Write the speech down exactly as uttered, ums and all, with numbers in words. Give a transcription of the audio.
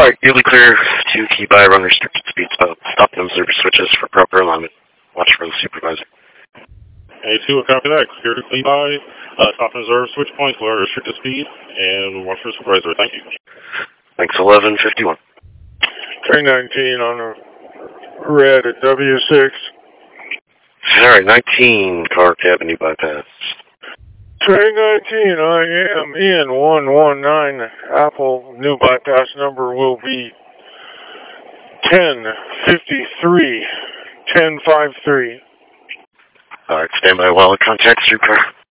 Alright, you'll be clear to keep by run restricted speed stop, stop and observe switches for proper alignment. Watch for the supervisor. A two, will copy that. Clear to clean by. Uh, stop and observe switch points, lower restricted speed, and watch for the supervisor. Thank you. Thanks, eleven fifty-one. Train nineteen on a red at W six. Alright, nineteen, Clark Avenue bypass. Train nineteen, I am in one one nine. Apple new bypass number will be ten fifty-three, ten fifty-three. Alright, stand by while it contacts your car.